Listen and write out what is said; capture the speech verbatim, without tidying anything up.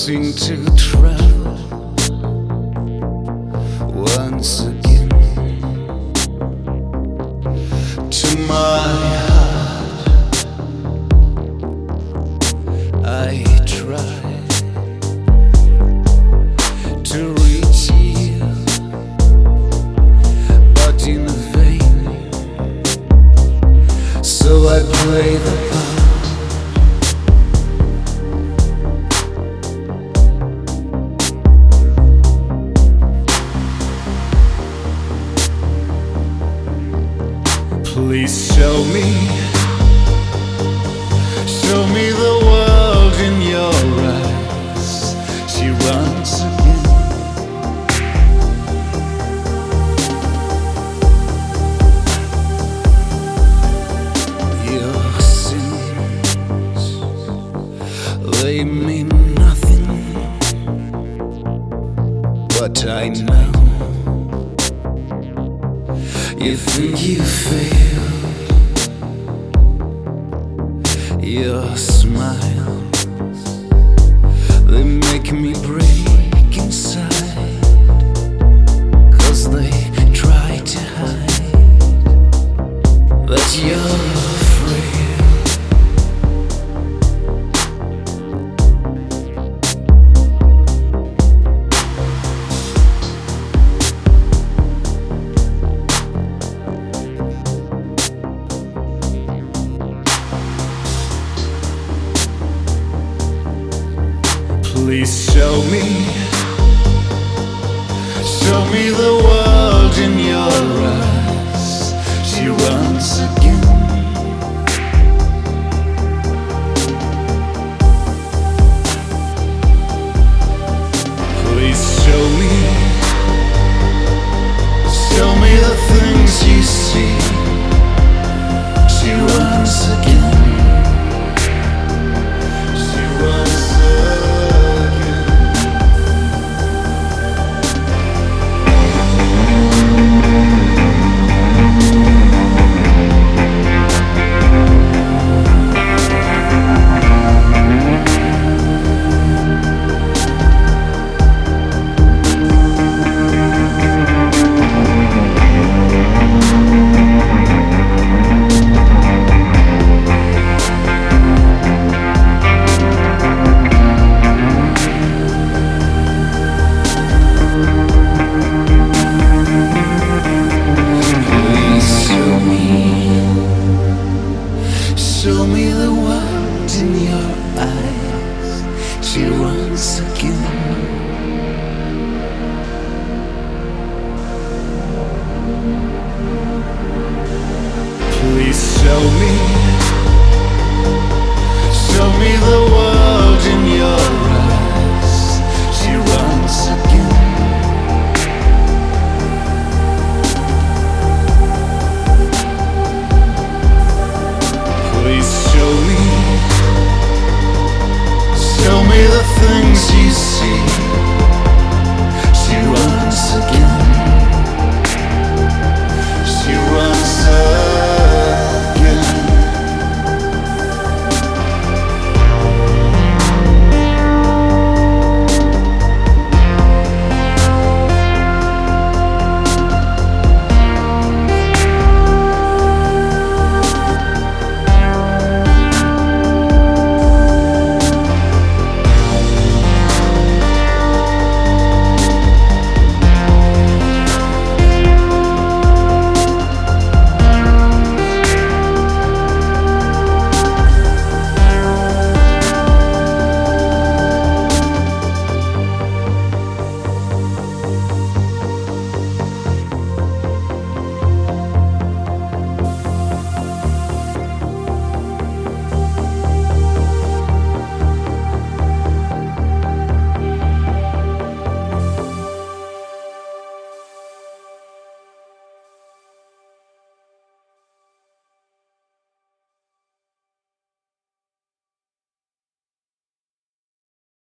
promising to travel once again to my heart. I try to reach you, but in vain. So I play the part. Please show me, show me the world in your eyes. She runs again. Your sins, they mean nothing, but I know you think you failed. Your smiles, they make me breathe.